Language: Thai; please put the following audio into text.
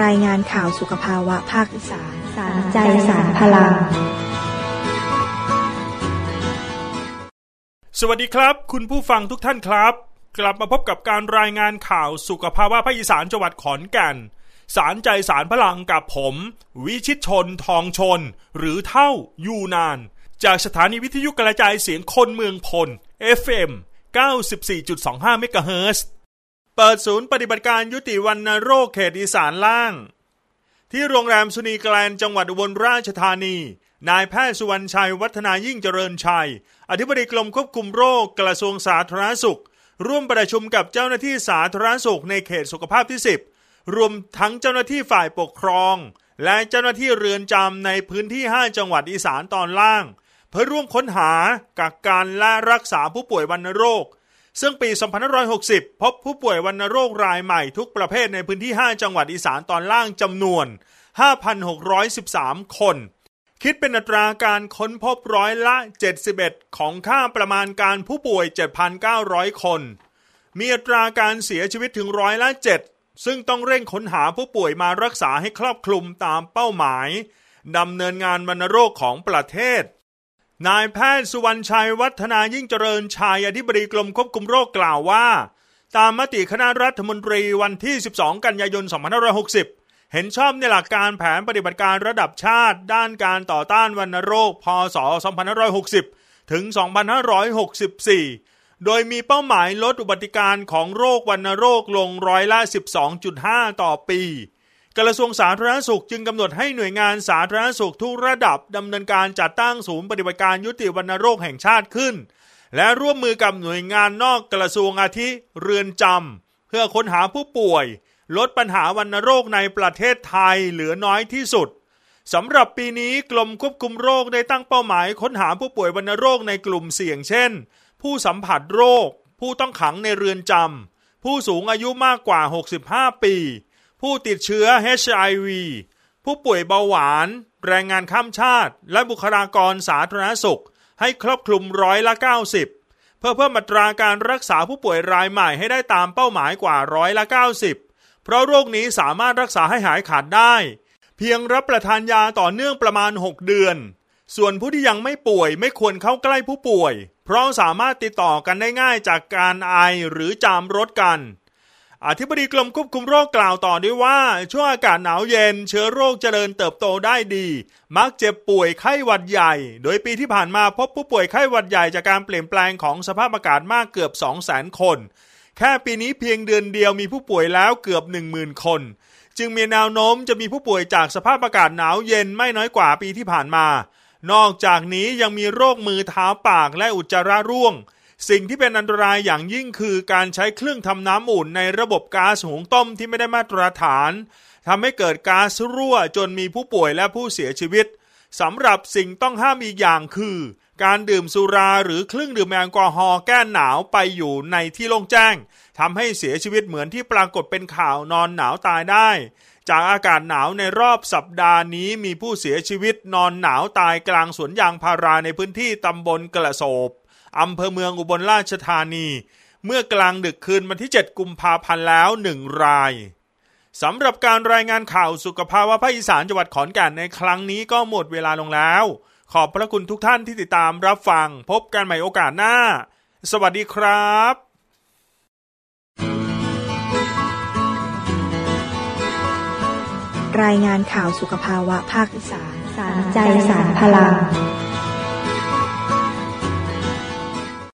รายงานข่าวสุขภาวะภาคอีสานสารใจสารพลังสวัสดีครับคุณผู้ฟังทุกท่านครับกลับมาพบกับการรายงานข่าวสุขภาวะภาคอีสานจังหวัดขอนแก่นสารใจสารพลังกับผมวิชิตชนทองชนหรือเท่ายูนานจากสถานีวิทยุกระจายเสียงคนเมืองพล FM 94.25 เมกะเฮิรตซ์เปิดศูนย์ปฏิบัติการยุติวัณโรคเขตอีสานล่างที่โรงแรมสุนีแกลนจังหวัดอุบลราชธานีนายแพทย์สุวรรณชัยวัฒนายิ่งเจริญชัยอธิบดีกรมควบคุมโรคกระทรวงสาธารณสุขร่วมประชุมกับเจ้าหน้าที่สาธารณสุขในเขตสุขภาพที่10รวมทั้งเจ้าหน้าที่ฝ่ายปกครองและเจ้าหน้าที่เรือนจำในพื้นที่5จังหวัดอีสานตอนล่างเพื่อร่วมค้นหากักกันและรักษาผู้ป่วยวัณโรคซึ่งปี2560พบผู้ป่วยวัณโรครายใหม่ทุกประเภทในพื้นที่5จังหวัดอีสานตอนล่างจำนวน 5,613 คนคิดเป็นอัตราการค้นพบร้อยละ71ของค่าประมาณการผู้ป่วย 7,900 คนมีอัตราการเสียชีวิตถึงร้อยละ7ซึ่งต้องเร่งค้นหาผู้ป่วยมารักษาให้ครอบคลุมตามเป้าหมายดำเนินงานวัณโรคของประเทศนายแพทย์สุวรรณชัยวัฒนายิ่งเจริญชัยอธิบดีกรมควบคุมโรคกล่าวว่าตามมติคณะรัฐมนตรีวันที่12กันยายน2560เห็นชอบในหลักการแผนปฏิบัติการระดับชาติด้านการต่อต้านวัณโรคพ.ศ. 2560ถึง2564โดยมีเป้าหมายลดอุบัติการของโรควัณโรคลงร้อยละ 12.5 ต่อปีกระทรวงสาธารณสุขจึงกำหนดให้หน่วยงานสาธารณสุขทุกระดับดำเนินการจัดตั้งศูนย์ปฏิบัติการยุติวัณโรคแห่งชาติขึ้นและร่วมมือกับหน่วยงานนอกกระทรวงอาทิเรือนจำเพื่อค้นหาผู้ป่วยลดปัญหาวัณโรคในประเทศไทยเหลือน้อยที่สุดสำหรับปีนี้กรมควบคุมโรคได้ตั้งเป้าหมายค้นหาผู้ป่วยวัณโรคในกลุ่มเสี่ยงเช่นผู้สัมผัสโรคผู้ต้องขังในเรือนจำผู้สูงอายุมากกว่า65ปีผู้ติดเชื้อ HIV ผู้ป่วยเบาหวานแรงงานข้ามชาติและบุคลากรสาธารณสุขให้ครอบคลุมร้อยละ90เพื่อเพิ่มอัตราการรักษาผู้ป่วยรายใหม่ให้ได้ตามเป้าหมายกว่าร้อยละ90เพราะโรคนี้สามารถรักษาให้หายขาดได้เพียงรับประทานยาต่อเนื่องประมาณ6เดือนส่วนผู้ที่ยังไม่ป่วยไม่ควรเข้าใกล้ผู้ป่วยเพราะสามารถติดต่อกันได้ง่ายจากการไอหรือจามรถกันอธิบดีกรมควบคุมโรคกล่าวต่อด้วยว่าช่วงอากาศหนาวเย็นเชื้อโรคเจริญเติบโตได้ดีมักเจ็บป่วยไข้หวัดใหญ่โดยปีที่ผ่านมาพบผู้ป่วยไข้หวัดใหญ่จากการเปลี่ยนแปลงของสภาพอากาศมากเกือบ 200,000 คนแค่ปีนี้เพียงเดือนเดียวมีผู้ป่วยแล้วเกือบ 10,000 คนจึงมีแนวโน้มจะมีผู้ป่วยจากสภาพอากาศหนาวเย็นไม่น้อยกว่าปีที่ผ่านมานอกจากนี้ยังมีโรคมือเท้าปากและอุจจาระร่วงสิ่งที่เป็นอันตรายอย่างยิ่งคือการใช้เครื่องทำน้ำอุ่นในระบบก๊าซหุงต้มที่ไม่ได้มาตรฐานทำให้เกิดก๊าซรั่วจนมีผู้ป่วยและผู้เสียชีวิตสำหรับสิ่งต้องห้ามอีกอย่างคือการดื่มสุราหรือเครื่องดื่มแอลกอฮอล์แก้หนาวไปอยู่ในที่โล่งแจ้งทำให้เสียชีวิตเหมือนที่ปรากฏเป็นข่าวนอนหนาวตายได้จากอากาศหนาวในรอบสัปดาห์นี้มีผู้เสียชีวิตนอนหนาวตายกลางสวนยางพาราในพื้นที่ตำบลกระโสบอำเภอเมืองอุบลราชธานีเมื่อกลางดึกคืนวันที่7กุมภาพันธ์แล้ว1รายสำหรับการรายงานข่าวสุขภาวะภาคอีสานจังหวัดขอนแก่นในครั้งนี้ก็หมดเวลาลงแล้วขอบพระคุณทุกท่านที่ติดตามรับฟังพบกันใหม่โอกาสหน้าสวัสดีครับรายงานข่าวสุขภาวะภาคอีสานสารใจสารพลัง